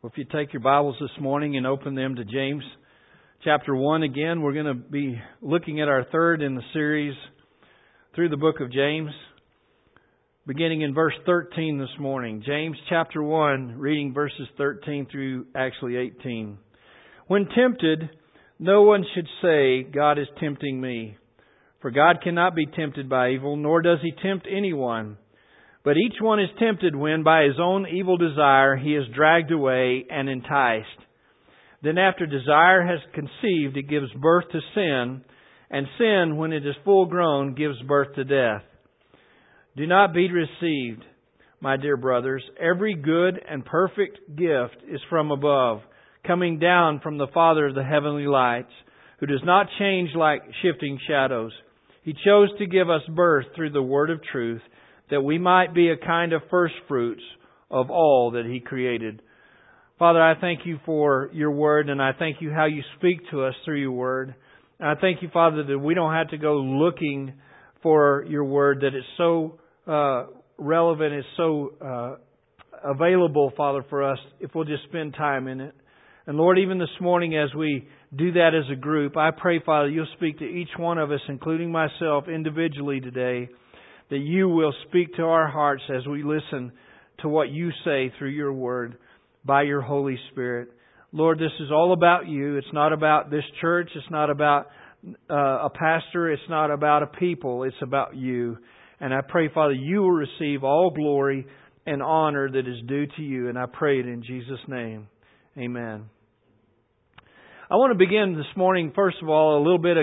Well, if you take your Bibles this morning and open them to James chapter 1 again, we're going to be looking at our third in the series through the book of James, beginning in verse 13 this morning. James chapter 1, reading verses 13 through actually 18. When tempted, no one should say, God is tempting me. For God cannot be tempted by evil, nor does He tempt anyone. But each one is tempted when by his own evil desire he is dragged away and enticed. Then after desire has conceived, it gives birth to sin, and sin, when it is full grown, gives birth to death. Do not be deceived, my dear brothers. Every good and perfect gift is from above, coming down from the Father of the heavenly lights, who does not change like shifting shadows. He chose to give us birth through the word of truth, that we might be a kind of first fruits of all that He created. Father, I thank You for Your Word, and I thank You how You speak to us through Your Word. And I thank You, Father, that we don't have to go looking for Your Word, that it's so relevant, it's so available, Father, for us if we'll just spend time in it. And Lord, even this morning as we do that as a group, I pray, Father, You'll speak to each one of us, including myself, individually today, that You will speak to our hearts as we listen to what You say through Your Word by Your Holy Spirit. Lord, this is all about You. It's not about this church. It's not about a pastor. It's not about a people. It's about You. And I pray, Father, You will receive all glory and honor that is due to You. And I pray it in Jesus' name. Amen. I want to begin this morning, first of all, a little bit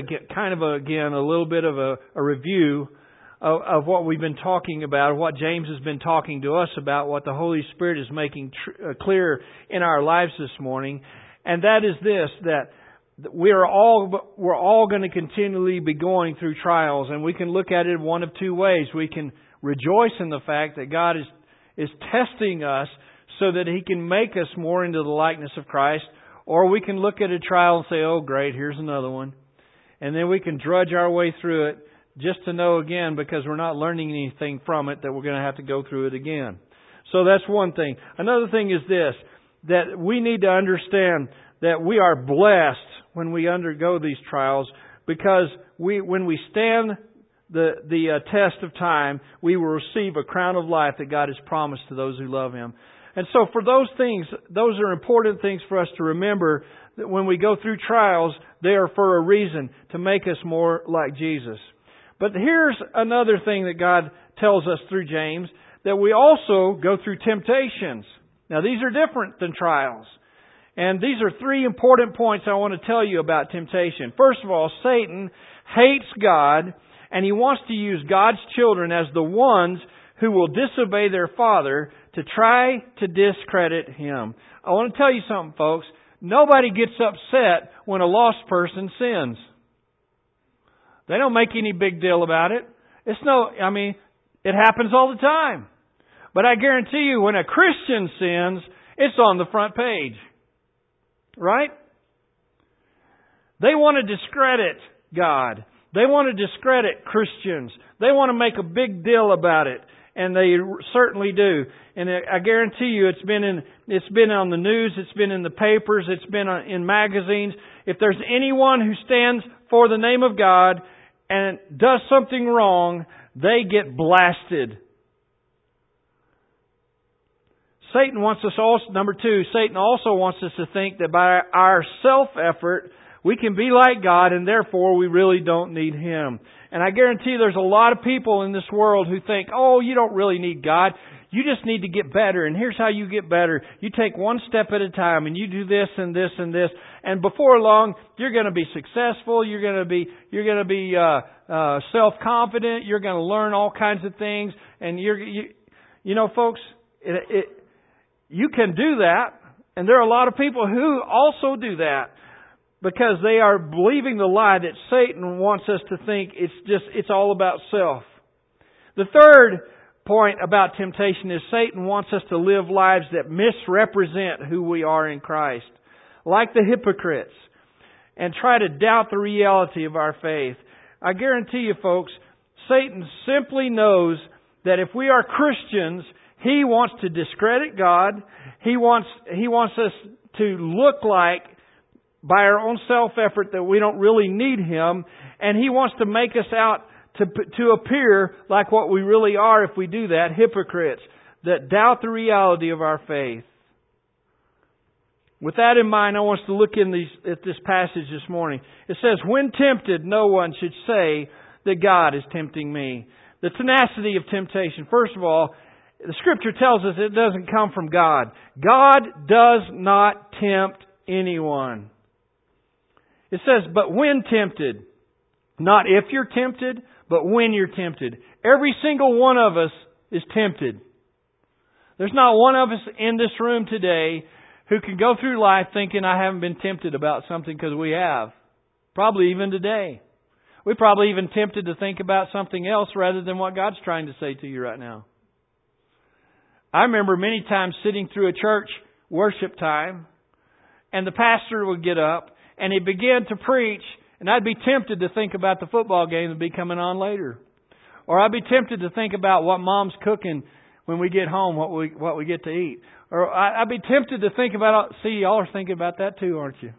of a review of what we've been talking about, what James has been talking to us about, what the Holy Spirit is making clear in our lives this morning. And that is this, that we're all going to continually be going through trials, and we can look at it one of two ways. We can rejoice in the fact that God is testing us so that He can make us more into the likeness of Christ, or we can look at a trial and say, oh great, here's another one. And then we can drudge our way through it, just to know again, because we're not learning anything from it, that we're going to have to go through it again. So that's one thing. Another thing is this, that we need to understand that we are blessed when we undergo these trials, because when we stand the test of time, we will receive a crown of life that God has promised to those who love Him. And so for those things, those are important things for us to remember, that when we go through trials, they are for a reason, to make us more like Jesus. But here's another thing that God tells us through James, that we also go through temptations. Now these are different than trials. And these are three important points I want to tell you about temptation. First of all, Satan hates God, and he wants to use God's children as the ones who will disobey their Father to try to discredit Him. I want to tell you something, folks. Nobody gets upset when a lost person sins. They don't make any big deal about it. It happens all the time. But I guarantee you, when a Christian sins, it's on the front page. Right? They want to discredit God. They want to discredit Christians. They want to make a big deal about it. And they certainly do. And I guarantee you, it's been on the news, it's been in the papers, it's been in magazines. If there's anyone who stands for the name of God and does something wrong, they get blasted. Satan wants us also, number two, Satan also wants us to think that by our self-effort, we can be like God, and therefore we really don't need Him. And I guarantee there's a lot of people in this world who think, oh, you don't really need God. You just need to get better. And here's how you get better. You take one step at a time, and you do this and this and this. And before long, you're going to be successful. You're going to be self-confident. You're going to learn all kinds of things. And you know, folks, you can do that. And there are a lot of people who also do that, because they are believing the lie that Satan wants us to think it's all about self. The third point about temptation is Satan wants us to live lives that misrepresent who we are in Christ, like the hypocrites, and try to doubt the reality of our faith. I guarantee you, folks, Satan simply knows that if we are Christians, he wants to discredit God. He wants us to look like, by our own self-effort, that we don't really need Him. And He wants to make us out to appear like what we really are if we do that, hypocrites that doubt the reality of our faith. With that in mind, I want us to look at this passage this morning. It says, when tempted, no one should say that God is tempting me. The tenacity of temptation. First of all, the Scripture tells us it doesn't come from God. God does not tempt anyone. It says, but when tempted. Not if you're tempted, but when you're tempted. Every single one of us is tempted. There's not one of us in this room today who can go through life thinking I haven't been tempted about something, because we have. Probably even today. We're probably even tempted to think about something else rather than what God's trying to say to you right now. I remember many times sitting through a church worship time, and the pastor would get up and he'd begin to preach, and I'd be tempted to think about the football game that would be coming on later. Or I'd be tempted to think about what Mom's cooking when we get home, what we get to eat. Or I'd be tempted to think about, see, y'all are thinking about that too, aren't you?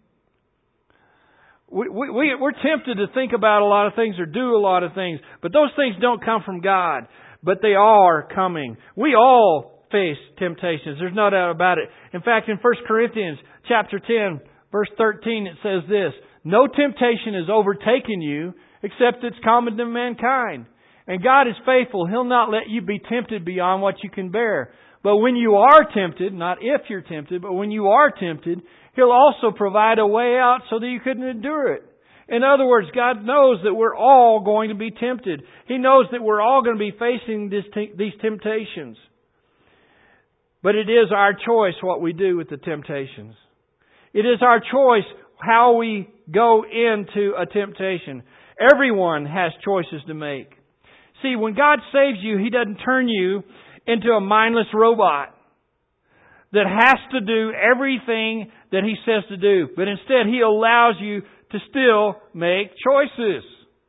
We're tempted to think about a lot of things or do a lot of things, but those things don't come from God, but they are coming. We all face temptations. There's no doubt about it. In fact, in 1 Corinthians chapter 10, verse 13, it says this, no temptation has overtaken you except it's common to mankind. And God is faithful. He'll not let you be tempted beyond what you can bear. But when you are tempted, not if you're tempted, but when you are tempted, He'll also provide a way out so that you can endure it. In other words, God knows that we're all going to be tempted. He knows that we're all going to be facing these temptations. But it is our choice what we do with the temptations. It is our choice how we go into a temptation. Everyone has choices to make. See, when God saves you, He doesn't turn you into a mindless robot that has to do everything that He says to do. But instead, He allows you to still make choices.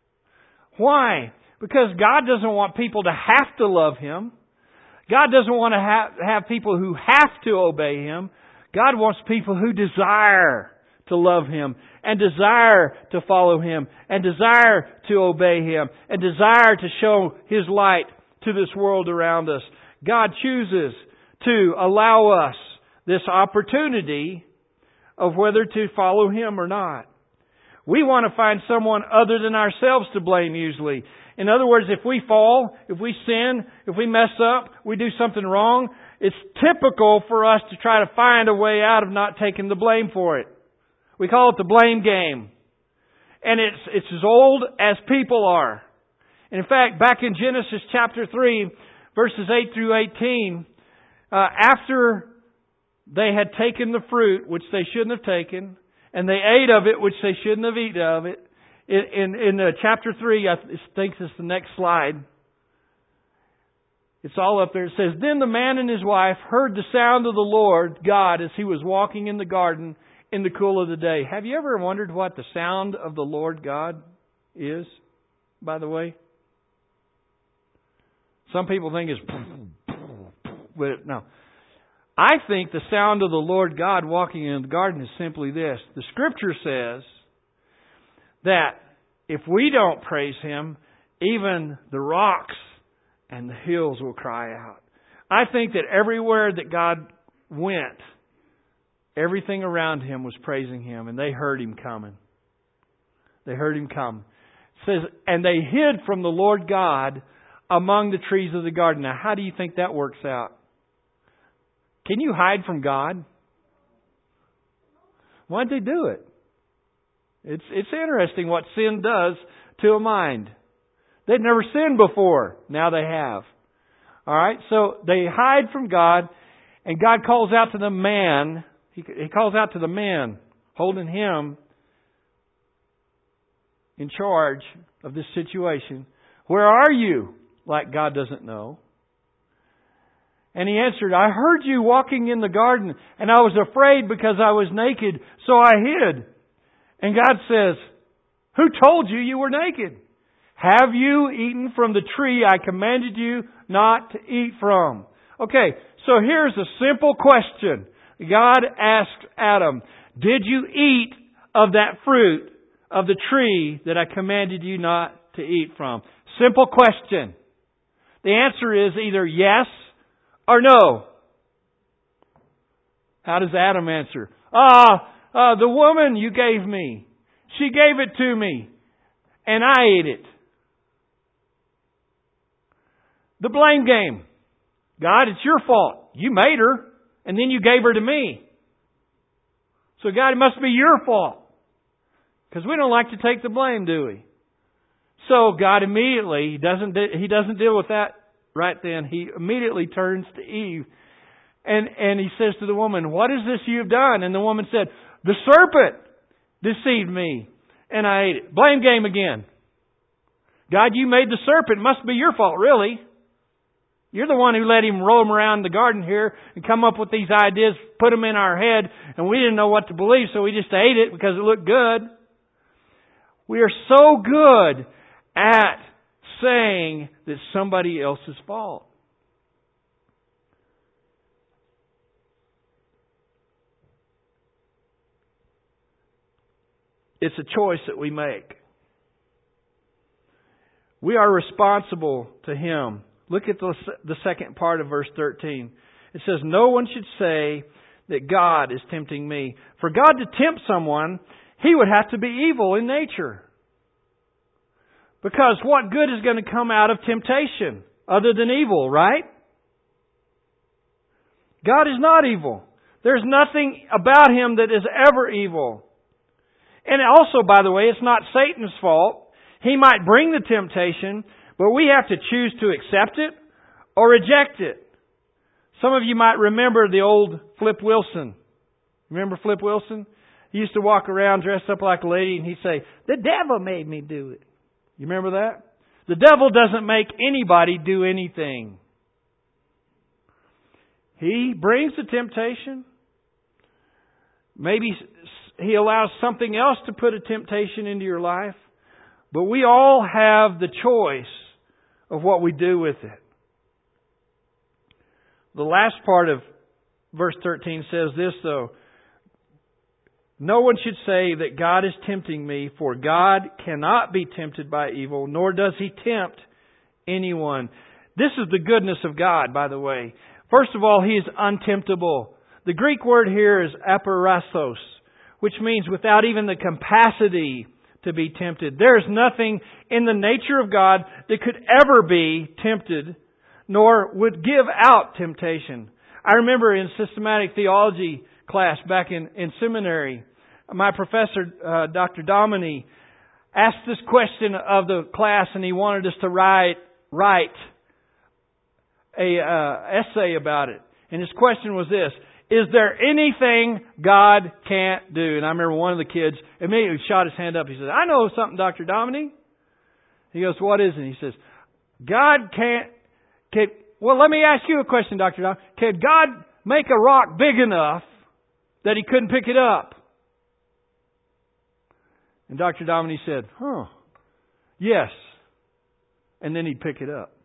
Why? Because God doesn't want people to have to love Him. God doesn't want to have people who have to obey Him. God wants people who desire to love Him and desire to follow Him and desire to obey Him and desire to show His light to this world around us. God chooses to allow us this opportunity of whether to follow Him or not. We want to find someone other than ourselves to blame usually. In other words, if we fall, if we sin, if we mess up, we do something wrong, it's typical for us to try to find a way out of not taking the blame for it. We call it the blame game. And it's as old as people are. And in fact, back in Genesis chapter 3, verses 8 through 18, after they had taken the fruit, which they shouldn't have taken, and they ate of it, which they shouldn't have eaten of it, in chapter 3, I think it's the next slide. It's all up there. It says, then the man and his wife heard the sound of the Lord God as He was walking in the garden in the cool of the day. Have you ever wondered what the sound of the Lord God is, by the way? Some people think it's... But no. I think the sound of the Lord God walking in the garden is simply this. The Scripture says that if we don't praise Him, even the rocks and the hills will cry out. I think that everywhere that God went, everything around Him was praising Him, and they heard Him coming. They heard Him come. It says, and they hid from the Lord God among the trees of the garden. Now, how do you think that works out? Can you hide from God? Why'd they do it? It's interesting what sin does to a mind. They'd never sinned before. Now they have. All right? So they hide from God, and God calls out to the man. He calls out to the man, holding him in charge of this situation. Where are you? Like God doesn't know. And he answered, I heard you walking in the garden, and I was afraid because I was naked, so I hid. And God says, who told you you were naked? Have you eaten from the tree I commanded you not to eat from? Okay, so here's a simple question. God asked Adam, did you eat of that fruit of the tree that I commanded you not to eat from? Simple question. The answer is either yes or no. How does Adam answer? The woman you gave me, she gave it to me, and I ate it. The blame game. God, it's your fault. You made her, and then you gave her to me. So God, it must be your fault. Because we don't like to take the blame, do we? So God immediately, He doesn't deal with that right then. He immediately turns to Eve. And He says to the woman, what is this you've done? And the woman said, the serpent deceived me, and I ate it. Blame game again. God, you made the serpent. It must be your fault, really. You're the one who let him roam around the garden here and come up with these ideas, put them in our head, and we didn't know what to believe, so we just ate it because it looked good. We are so good at saying that somebody else's fault. It's a choice that we make. We are responsible to Him. Look at the second part of verse 13. It says, no one should say that God is tempting me. For God to tempt someone, He would have to be evil in nature. Because what good is going to come out of temptation other than evil, right? God is not evil. There's nothing about Him that is ever evil. And also, by the way, it's not Satan's fault. He might bring the temptation, but we have to choose to accept it or reject it. Some of you might remember the old Flip Wilson. Remember Flip Wilson? He used to walk around dressed up like a lady and he'd say, the devil made me do it. You remember that? The devil doesn't make anybody do anything. He brings the temptation. Maybe He allows something else to put a temptation into your life. But we all have the choice of what we do with it. The last part of verse 13 says this, though. No one should say that God is tempting me, for God cannot be tempted by evil, nor does He tempt anyone. This is the goodness of God, by the way. First of all, He is untemptable. The Greek word here is apeirosos, which means without even the capacity to be tempted. There is nothing in the nature of God that could ever be tempted, nor would give out temptation. I remember in systematic theology class back in seminary, my professor, Dr. Domini, asked this question of the class, and he wanted us to write a essay about it. And his question was this: is there anything God can't do? And I remember one of the kids immediately shot his hand up. He said, I know something, Dr. Domini. He goes, what is it? He says, God can't... Well, let me ask you a question, Dr. Domini. Can God make a rock big enough that He couldn't pick it up? And Dr. Domini said, yes. And then He'd pick it up.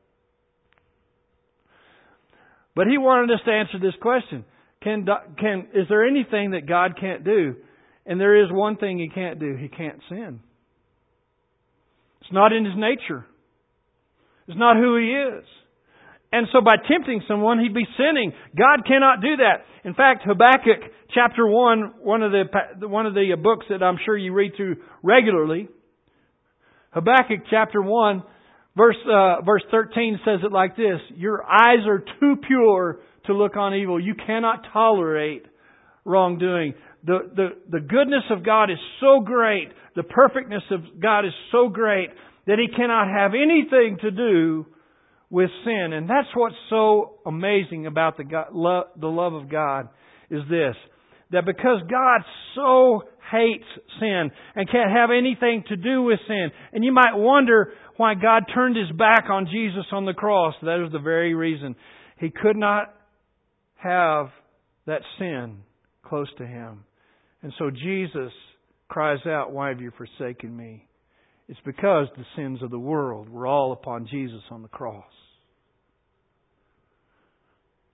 But he wanted us to answer this question. Is there anything that God can't do? And there is one thing He can't do. He can't sin. It's not in His nature. It's not who He is. And so by tempting someone, he'd be sinning. God cannot do that. In fact, Habakkuk chapter 1, one of the books that I'm sure you read through regularly, Habakkuk chapter 1, verse 13 says it like this: your eyes are too pure to look on evil. You cannot tolerate wrongdoing. The goodness of God is so great, the perfectness of God is so great, that He cannot have anything to do with sin. And that's what's so amazing about the love of God, is this: that because God so hates sin and can't have anything to do with sin. And you might wonder why God turned His back on Jesus on the cross. That is the very reason. He could not have that sin close to Him. And so Jesus cries out, why have you forsaken me? It's because the sins of the world were all upon Jesus on the cross.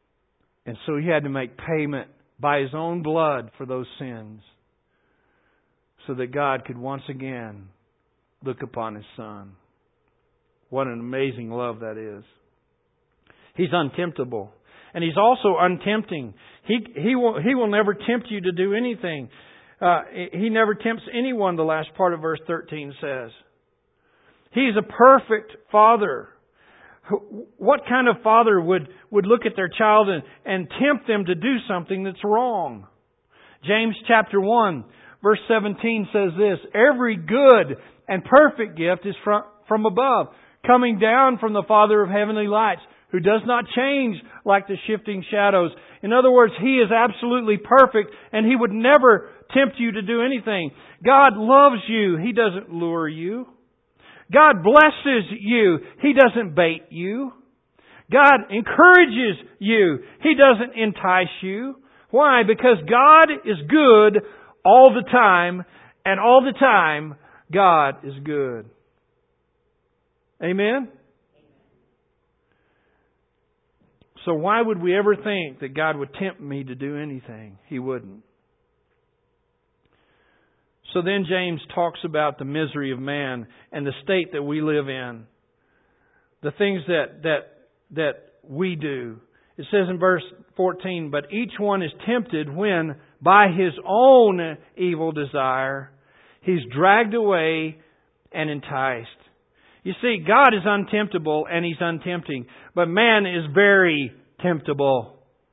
And so He had to make payment by His own blood for those sins, so that God could once again look upon His Son. What an amazing love that is. He's untemptable. And He's also untempting. He will never tempt you to do anything. He never tempts anyone, the last part of verse 13 says. He's a perfect Father. What kind of father would look at their child and tempt them to do something that's wrong? James chapter 1, verse 17 says this, "Every good and perfect gift is from above, coming down from the Father of heavenly lights, who does not change like the shifting shadows." In other words, He is absolutely perfect, and He would never tempt you to do anything. God loves you. He doesn't lure you. God blesses you. He doesn't bait you. God encourages you. He doesn't entice you. Why? Because God is good all the time, and all the time God is good. Amen? So why would we ever think that God would tempt me to do anything? He wouldn't. So then James talks about the misery of man and the state that we live in. The things that we do. It says in verse 14, "But each one is tempted when, by his own evil desire, he's dragged away and enticed." You see, God is untemptable and He's untempting. But man is very temptable.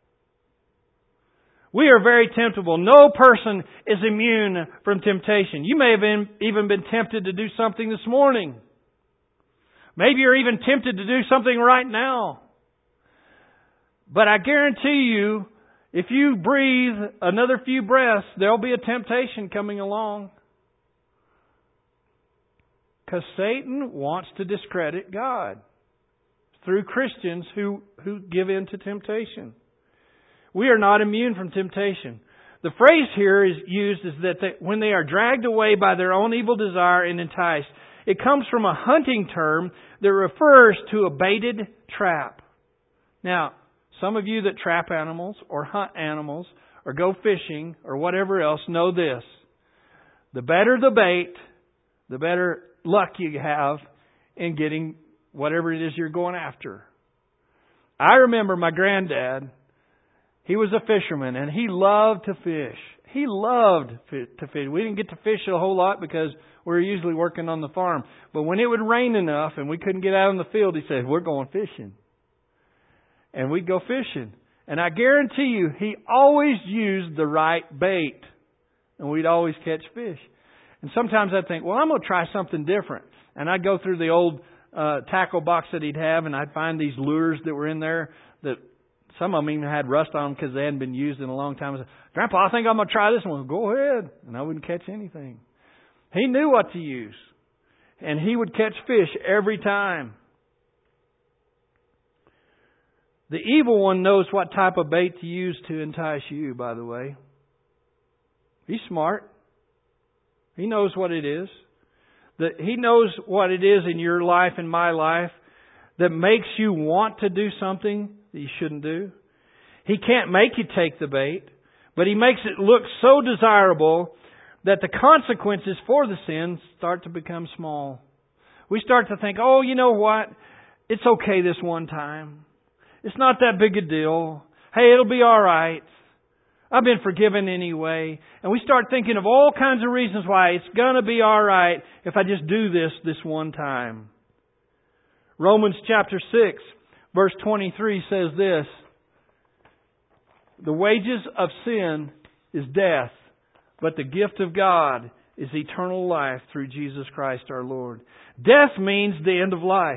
We are very temptable. No person is immune from temptation. You may have even been tempted to do something this morning. Maybe you're even tempted to do something right now. But I guarantee you, if you breathe another few breaths, there'll be a temptation coming along. Because Satan wants to discredit God through Christians who give in to temptation. We are not immune from temptation. The phrase here is used is that when they are dragged away by their own evil desire and enticed, it comes from a hunting term that refers to a baited trap. Now, some of you that trap animals or hunt animals or go fishing or whatever else know this. The better the bait, the better luck you have in getting whatever it is you're going after. I remember my granddad. He was a fisherman and he loved to fish. He loved to fish. We didn't get to fish a whole lot because we were usually working on the farm. But when it would rain enough and we couldn't get out in the field, he said, "We're going fishing." And we'd go fishing. And I guarantee you, he always used the right bait. And we'd always catch fish. And sometimes I'd think, well, I'm going to try something different. And I'd go through the old tackle box that he'd have, and I'd find these lures that were in there that some of them even had rust on them because they hadn't been used in a long time. I said, "Grandpa, I think I'm going to try this one." Go ahead. And I wouldn't catch anything. He knew what to use. And he would catch fish every time. The evil one knows what type of bait to use to entice you, by the way. He's smart. He knows what it is. He knows what it is in your life and my life that makes you want to do something that you shouldn't do. He can't make you take the bait, but He makes it look so desirable that the consequences for the sin start to become small. We start to think, oh, you know what? It's okay this one time. It's not that big a deal. Hey, it'll be all right. I've been forgiven anyway. And we start thinking of all kinds of reasons why it's going to be all right if I just do this one time. Romans chapter 6, verse 23 says this: "The wages of sin is death, but the gift of God is eternal life through Jesus Christ our Lord." Death means the end of life.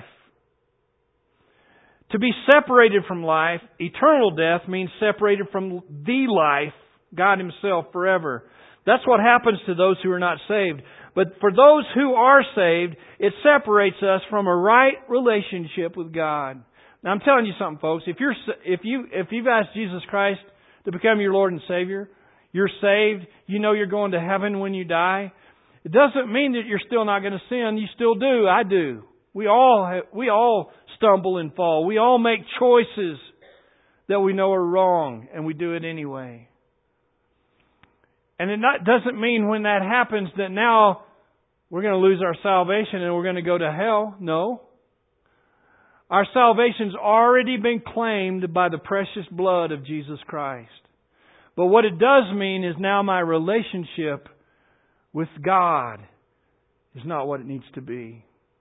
To be separated from life, eternal death, means separated from the life, God Himself, forever. That's what happens to those who are not saved. But for those who are saved, it separates us from a right relationship with God. Now, I'm telling you something, folks. If you've asked Jesus Christ to become your Lord and Savior, you're saved. You know you're going to heaven when you die. It doesn't mean that you're still not going to sin. You still do. I do. We all stumble and fall. We all make choices that we know are wrong, and we do it anyway. And it doesn't mean when that happens that now we're going to lose our salvation and we're going to go to hell. No. Our salvation's already been claimed by the precious blood of Jesus Christ. But what it does mean is now my relationship with God is not what it needs to be.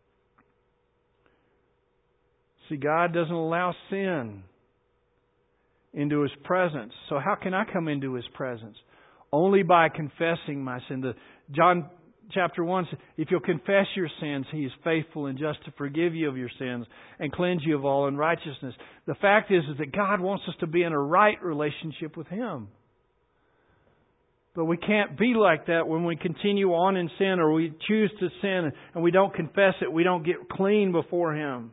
See, God doesn't allow sin into His presence. So how can I come into His presence? Only by confessing my sin. John chapter 1 says, if you'll confess your sins, He is faithful and just to forgive you of your sins and cleanse you of all unrighteousness. The fact is that God wants us to be in a right relationship with Him. But we can't be like that when we continue on in sin or we choose to sin and we don't confess it. We don't get clean before Him.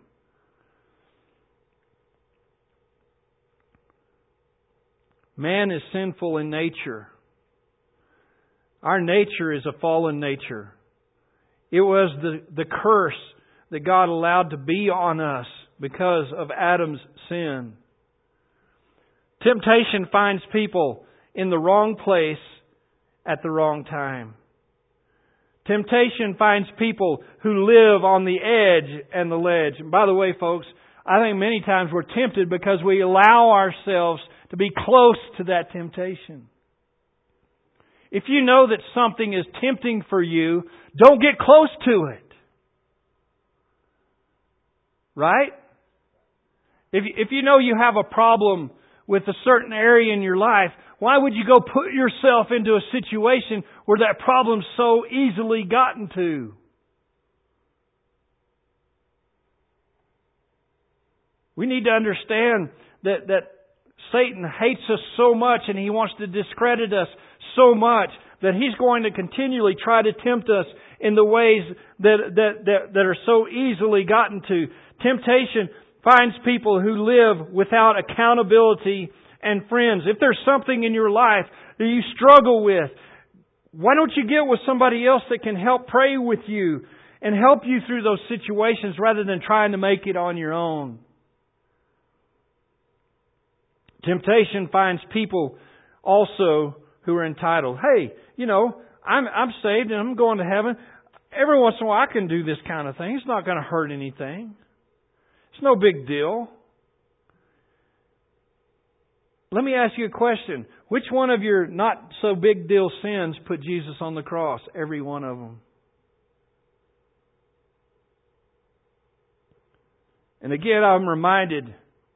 Man is sinful in nature. Our nature is a fallen nature. It was the curse that God allowed to be on us because of Adam's sin. Temptation finds people in the wrong place at the wrong time. Temptation finds people who live on the edge and the ledge. And by the way, folks, I think many times we're tempted because we allow ourselves to be close to that temptation. If you know that something is tempting for you, don't get close to it. Right? If you know you have a problem with a certain area in your life, why would you go put yourself into a situation where that problem's so easily gotten to? We need to understand that Satan hates us so much and he wants to discredit us so much that he's going to continually try to tempt us in the ways that are so easily gotten to. Temptation finds people who live without accountability and friends. If there's something in your life that you struggle with, why don't you get with somebody else that can help pray with you and help you through those situations rather than trying to make it on your own? Temptation finds people also who are entitled. Hey, I'm saved and I'm going to heaven. Every once in a while I can do this kind of thing. It's not going to hurt anything. It's no big deal. Let me ask you a question. Which one of your not so big deal sins put Jesus on the cross? Every one of them. And again, I'm reminded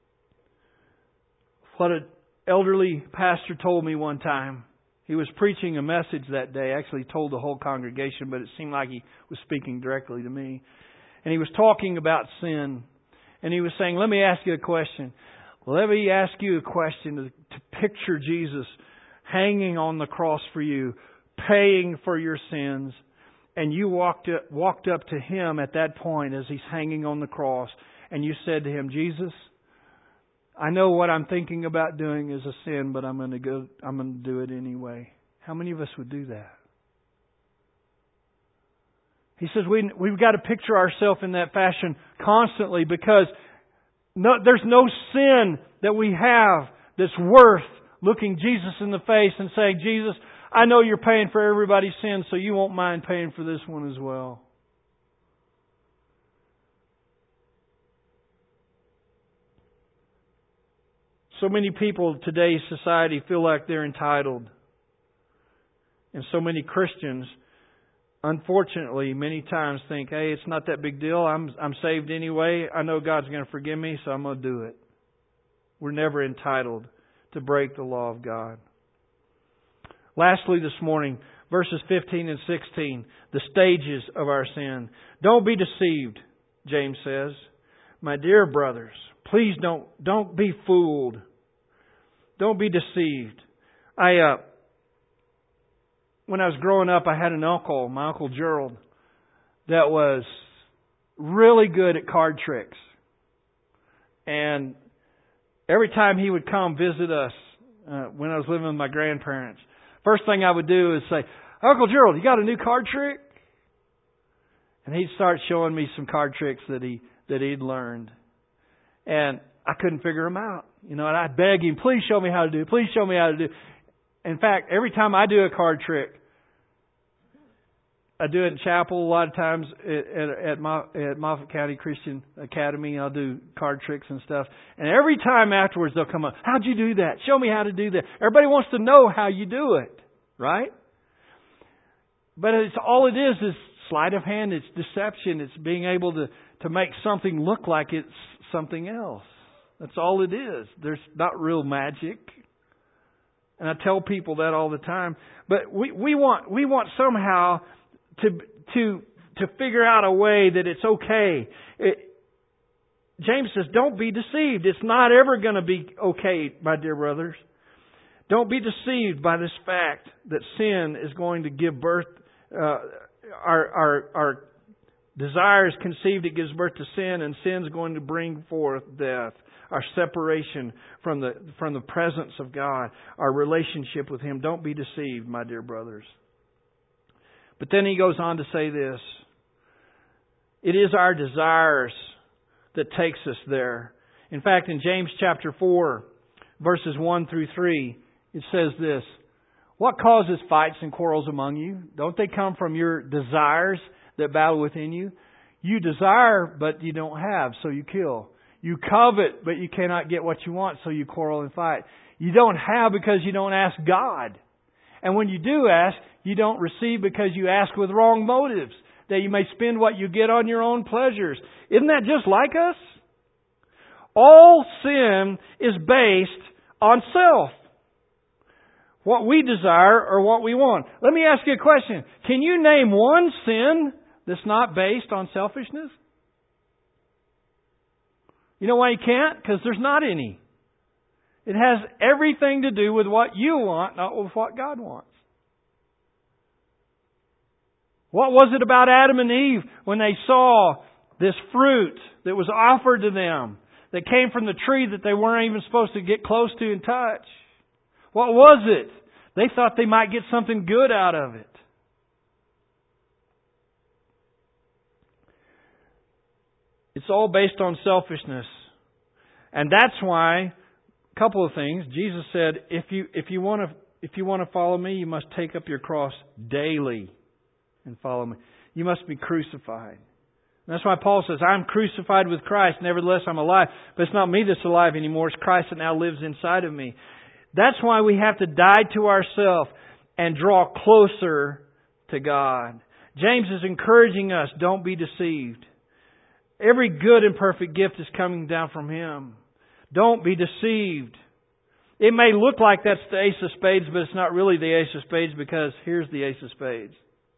what an elderly pastor told me one time. He was preaching a message that day. Actually told the whole congregation, but it seemed like he was speaking directly to me. And he was talking about sin. And he was saying, let me ask you a question. Let me ask you a question to picture Jesus hanging on the cross for you, paying for your sins. And you walked up to Him at that point as He's hanging on the cross. And you said to Him, Jesus, I know what I'm thinking about doing is a sin, but I'm going to do it anyway. How many of us would do that? He says we've got to picture ourselves in that fashion constantly because there's no sin that we have that's worth looking Jesus in the face and saying, Jesus, I know you're paying for everybody's sins, so you won't mind paying for this one as well. So many people in today's society feel like they're entitled. And so many Christians, unfortunately, many times think, hey, it's not that big deal. I'm saved anyway. I know God's going to forgive me, so I'm going to do it. We're never entitled to break the law of God. Lastly this morning, verses 15 and 16, the stages of our sin. Don't be deceived, James says. My dear brothers, please don't be fooled. Don't be deceived. When I was growing up, I had an uncle, my Uncle Gerald, that was really good at card tricks. And every time he would come visit us when I was living with my grandparents, first thing I would do is say, Uncle Gerald, you got a new card trick? And he'd start showing me some card tricks that he'd learned. And I couldn't figure them out. And I'd beg him, please show me how to do it. Please show me how to do it. In fact, every time I do a card trick, I do it in chapel a lot of times at Moffat County Christian Academy. I'll do card tricks and stuff. And every time afterwards they'll come up, how'd you do that? Show me how to do that. Everybody wants to know how you do it, right? But all it is sleight of hand. It's deception. It's being able to make something look like it's something else. That's all it is. There's not real magic. And I tell people that all the time. But we want somehow to figure out a way that it's okay. James says, don't be deceived. It's not ever going to be okay, my dear brothers. Don't be deceived by this fact that sin is going to give birth. Our desires conceived, it gives birth to sin, and sin's going to bring forth death. Our separation from the presence of God, our relationship with Him. Don't be deceived, my dear brothers. But then he goes on to say this. It is our desires that takes us there. In fact, in James chapter 4, verses 1 through 3, it says this. What causes fights and quarrels among you? Don't they come from your desires that battle within you? You desire, but you don't have, so you kill. You covet, but you cannot get what you want, so you quarrel and fight. You don't have because you don't ask God. And when you do ask, you don't receive because you ask with wrong motives, that you may spend what you get on your own pleasures. Isn't that just like us? All sin is based on self. What we desire or what we want. Let me ask you a question. Can you name one sin that's not based on selfishness? You know why you can't? Because there's not any. It has everything to do with what you want, not with what God wants. What was it about Adam and Eve when they saw this fruit that was offered to them that came from the tree that they weren't even supposed to get close to and touch? What was it? They thought they might get something good out of it. It's all based on selfishness. And that's why, a couple of things, Jesus said, if you want to follow me, you must take up your cross daily and follow me. You must be crucified. And that's why Paul says, I'm crucified with Christ, nevertheless I'm alive. But it's not me that's alive anymore, it's Christ that now lives inside of me. That's why we have to die to ourselves and draw closer to God. James is encouraging us, don't be deceived. Every good and perfect gift is coming down from Him. Don't be deceived. It may look like that's the ace of spades, but it's not really the ace of spades because here's the ace of spades.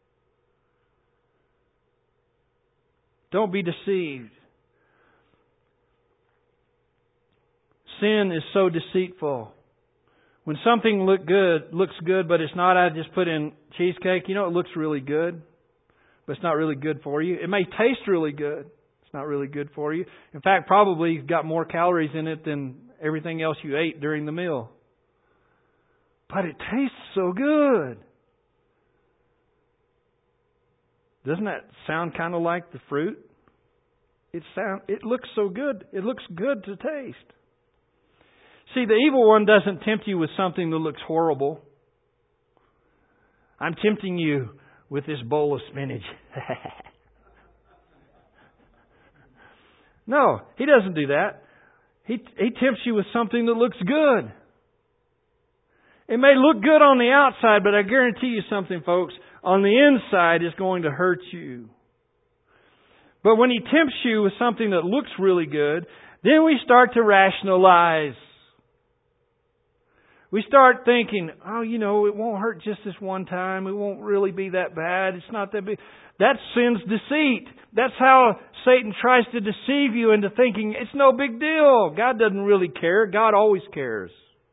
Don't be deceived. Sin is so deceitful. When something looks good, but it's not, I just put in cheesecake. You know, it looks really good, but it's not really good for you. It may taste really good. It's not really good for you. In fact, probably got more calories in it than everything else you ate during the meal. But it tastes so good. Doesn't that sound kind of like the fruit? It looks so good. It looks good to taste. See, the evil one doesn't tempt you with something that looks horrible. I'm tempting you with this bowl of spinach. No, he doesn't do that. He tempts you with something that looks good. It may look good on the outside, but I guarantee you something, folks. On the inside, it's going to hurt you. But when he tempts you with something that looks really good, then we start to rationalize. We start thinking, oh, it won't hurt just this one time. It won't really be that bad. It's not that big. That's sin's deceit. That's how Satan tries to deceive you into thinking it's no big deal. God doesn't really care. God always cares.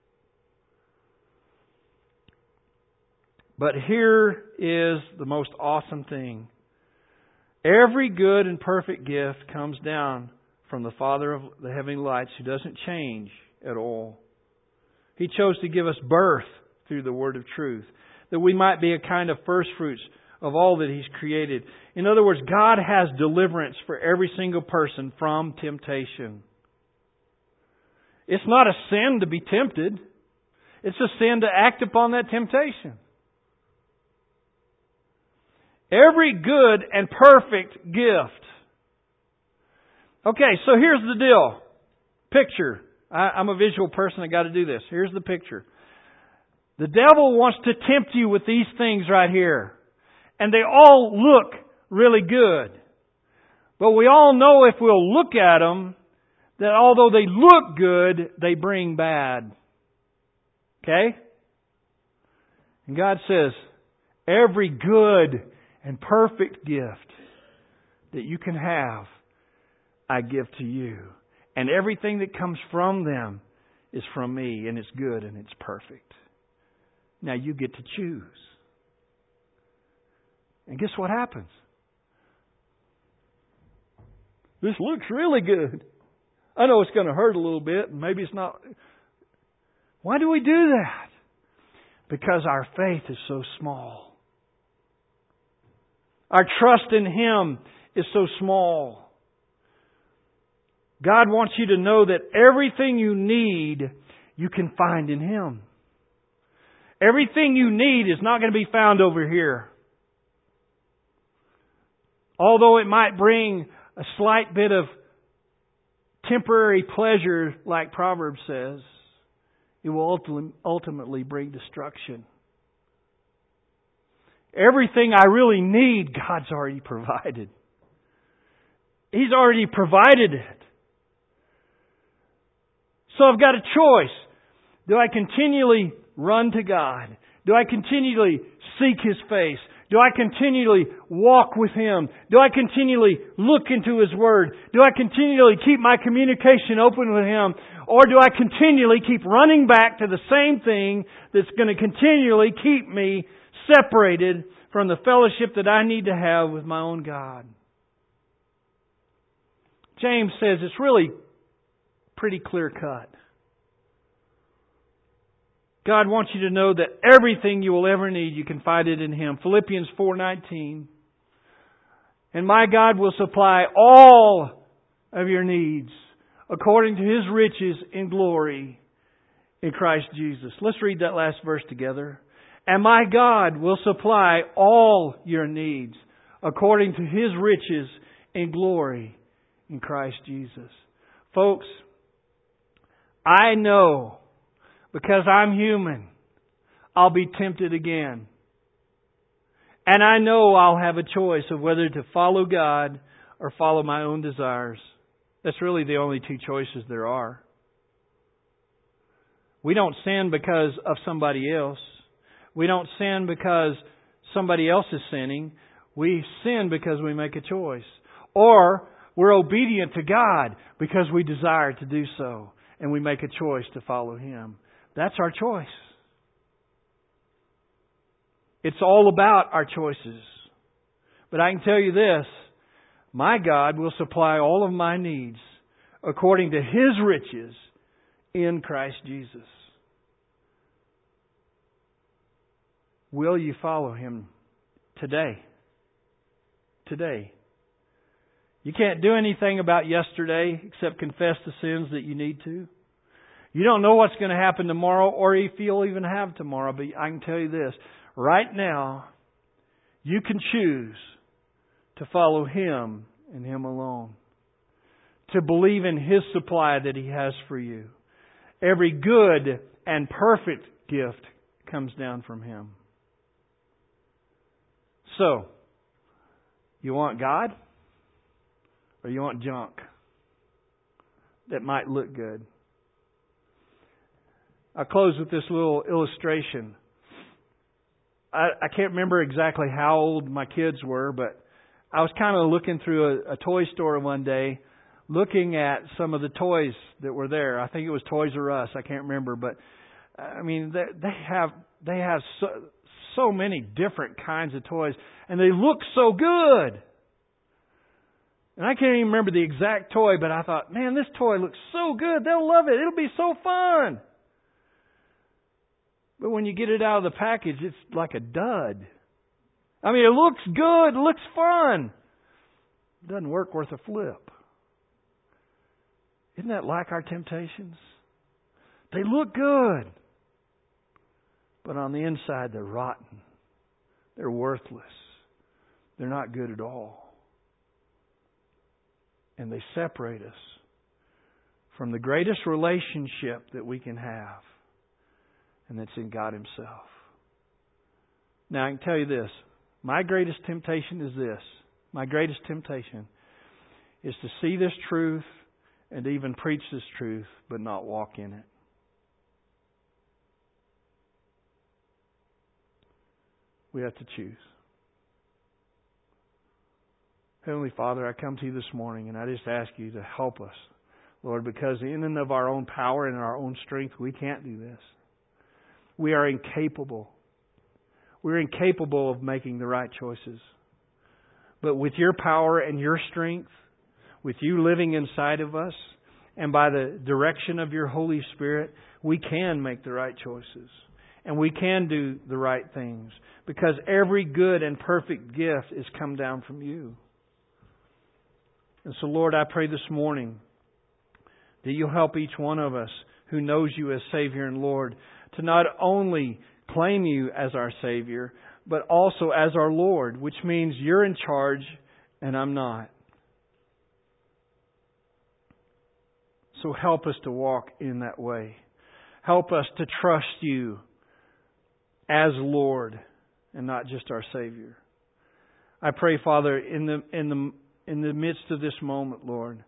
But here is the most awesome thing. Every good and perfect gift comes down from the Father of the heavenly lights who doesn't change at all. He chose to give us birth through the word of truth, that we might be a kind of first fruits of all that He's created. In other words, God has deliverance for every single person from temptation. It's not a sin to be tempted. It's a sin to act upon that temptation. Every good and perfect gift. Okay, so here's the deal. Picture. I'm a visual person. I got to do this. Here's the picture. The devil wants to tempt you with these things right here. And they all look really good. But we all know if we'll look at them, that although they look good, they bring bad. Okay? And God says, every good and perfect gift that you can have, I give to you. And everything that comes from them is from me, and it's good and it's perfect. Now you get to choose. And guess what happens? This looks really good. I know it's going to hurt a little bit, and maybe it's not. Why do we do that? Because our faith is so small. Our trust in Him is so small. God wants you to know that everything you need, you can find in Him. Everything you need is not going to be found over here. Although it might bring a slight bit of temporary pleasure, like Proverbs says, it will ultimately bring destruction. Everything I really need, God's already provided. He's already provided it. So I've got a choice. Do I continually run to God? Do I continually seek His face? Do I continually walk with Him? Do I continually look into His Word? Do I continually keep my communication open with Him? Or do I continually keep running back to the same thing that's going to continually keep me separated from the fellowship that I need to have with my own God? James says it's really pretty clear cut. God wants you to know that everything you will ever need, you can find it in Him. Philippians 4:19. And my God will supply all of your needs according to His riches in glory in Christ Jesus. Let's read that last verse together. And my God will supply all your needs according to His riches in glory in Christ Jesus. Folks, I know, because I'm human, I'll be tempted again. And I know I'll have a choice of whether to follow God or follow my own desires. That's really the only two choices there are. We don't sin because of somebody else. We don't sin because somebody else is sinning. We sin because we make a choice. Or we're obedient to God because we desire to do so. And we make a choice to follow Him. That's our choice. It's all about our choices. But I can tell you this, my God will supply all of my needs according to His riches in Christ Jesus. Will you follow Him today? Today. You can't do anything about yesterday except confess the sins that you need to. You don't know what's going to happen tomorrow or if you'll even have tomorrow. But I can tell you this. Right now, you can choose to follow Him and Him alone. To believe in His supply that He has for you. Every good and perfect gift comes down from Him. So, you want God? Or you want junk that might look good? I'll close with this little illustration. I can't remember exactly how old my kids were, but I was kind of looking through a toy store one day, looking at some of the toys that were there. I think it was Toys R Us. I can't remember, but I mean they have so many different kinds of toys, and they look so good. And I can't even remember the exact toy, but I thought, man, this toy looks so good. They'll love it. It'll be so fun. But when you get it out of the package, it's like a dud. I mean, it looks good. It looks fun. It doesn't work worth a flip. Isn't that like our temptations? They look good. But on the inside, they're rotten. They're worthless. They're not good at all. And they separate us from the greatest relationship that we can have. And that's in God Himself. Now I can tell you this. My greatest temptation is this. My greatest temptation is to see this truth and to even preach this truth, but not walk in it. We have to choose. Heavenly Father, I come to You this morning and I just ask You to help us, Lord, because in and of our own power and our own strength, we can't do this. We are incapable. We're incapable of making the right choices. But with Your power and Your strength, with You living inside of us, and by the direction of Your Holy Spirit, we can make the right choices. And we can do the right things. Because every good and perfect gift is come down from You. And so, Lord, I pray this morning that You'll help each one of us who knows You as Savior and Lord to not only claim You as our Savior, but also as our Lord, which means You're in charge and I'm not. So help us to walk in that way. Help us to trust You as Lord and not just our Savior. I pray, Father, in the midst of this moment, Lord,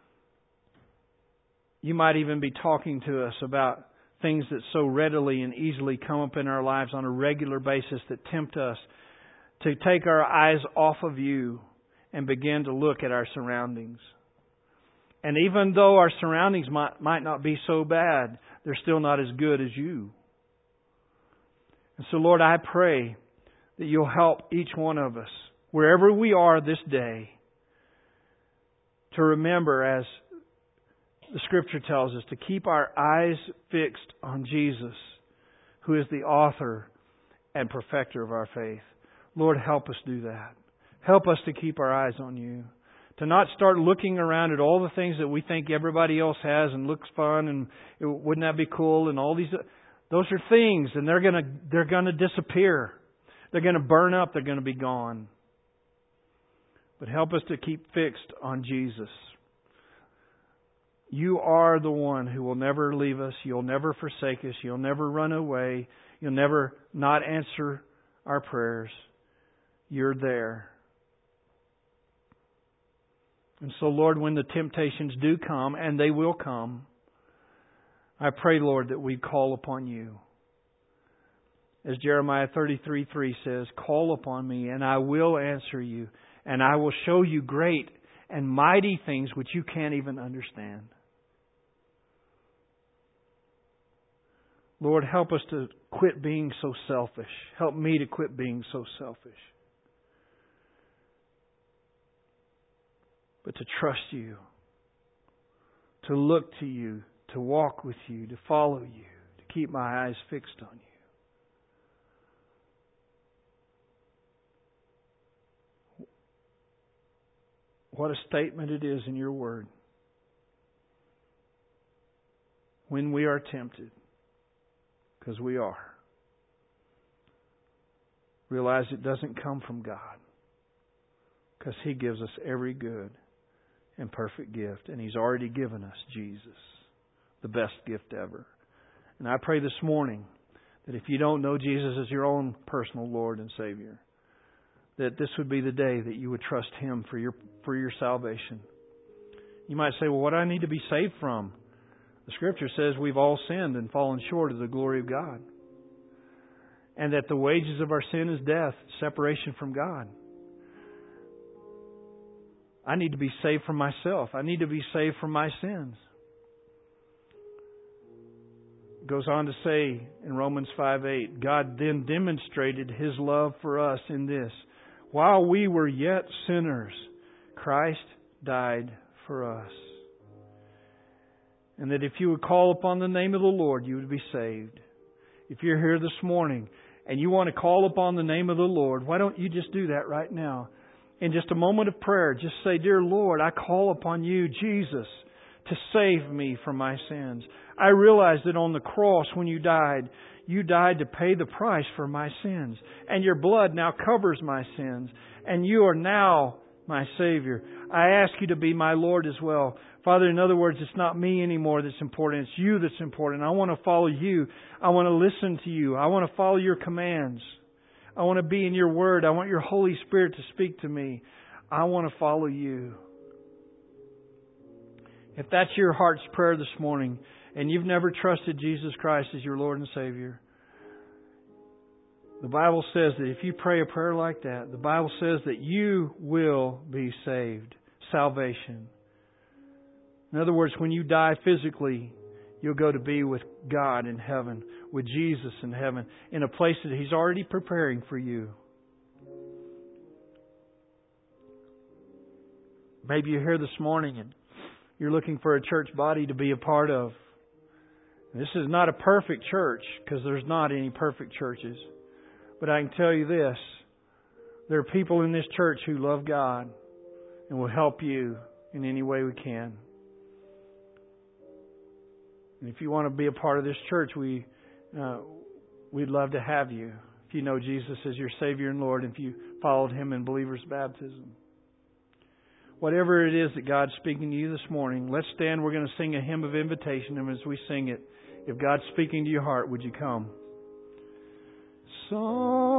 You might even be talking to us about things that so readily and easily come up in our lives on a regular basis that tempt us to take our eyes off of You and begin to look at our surroundings. And even though our surroundings might not be so bad, they're still not as good as You. And so, Lord, I pray that You'll help each one of us, wherever we are this day, to remember, as the Scripture tells us, to keep our eyes fixed on Jesus, who is the author and perfecter of our faith. Lord, help us do that. Help us to keep our eyes on You. To not start looking around at all the things that we think everybody else has and looks fun and wouldn't that be cool and all these. Those are things, and they're gonna disappear. They're gonna burn up. They're gonna be gone. But help us to keep fixed on Jesus. You are the one who will never leave us. You'll never forsake us. You'll never run away. You'll never not answer our prayers. You're there. And so, Lord, when the temptations do come, and they will come, I pray, Lord, that we call upon You. As Jeremiah 33:3 says, call upon Me, and I will answer you, and I will show you great and mighty things which you can't even understand. Lord, help us to quit being so selfish. Help me to quit being so selfish. But to trust You, to look to You, to walk with You, to follow You, to keep my eyes fixed on You. What a statement it is in Your Word. When we are tempted, because we are, realize it doesn't come from God, because He gives us every good and perfect gift. And He's already given us Jesus, the best gift ever. And I pray this morning that if you don't know Jesus as your own personal Lord and Savior, that this would be the day that you would trust Him for your salvation. You might say, well, what do I need to be saved from? The Scripture says we've all sinned and fallen short of the glory of God. And that the wages of our sin is death, separation from God. I need to be saved from myself. I need to be saved from my sins. It goes on to say in Romans 5:8, God then demonstrated His love for us in this: while we were yet sinners, Christ died for us. And that if you would call upon the name of the Lord, you would be saved. If you're here this morning and you want to call upon the name of the Lord, why don't you just do that right now? In just a moment of prayer, just say, Dear Lord, I call upon You, Jesus, to save me from my sins. I realize that on the cross when you died to pay the price for my sins. And your blood now covers my sins. And you are now my Savior. I ask you to be my Lord as well. Father, in other words, it's not me anymore that's important. It's you that's important. I want to follow you. I want to listen to you. I want to follow your commands. I want to be in your Word. I want your Holy Spirit to speak to me. I want to follow you. If that's your heart's prayer this morning, and you've never trusted Jesus Christ as your Lord and Savior, the Bible says that if you pray a prayer like that, the Bible says that you will be saved. Salvation. In other words, when you die physically, you'll go to be with God in heaven, with Jesus in heaven, in a place that He's already preparing for you. Maybe you're here this morning and you're looking for a church body to be a part of. This is not a perfect church, because there's not any perfect churches. But I can tell you this, there are people in this church who love God and will help you in any way we can. And if you want to be a part of this church, we'd love to have you. If you know Jesus as your Savior and Lord, if you followed Him in believer's baptism. Whatever it is that God's speaking to you this morning, let's stand. We're going to sing a hymn of invitation. And as we sing it, if God's speaking to your heart, would you come? Song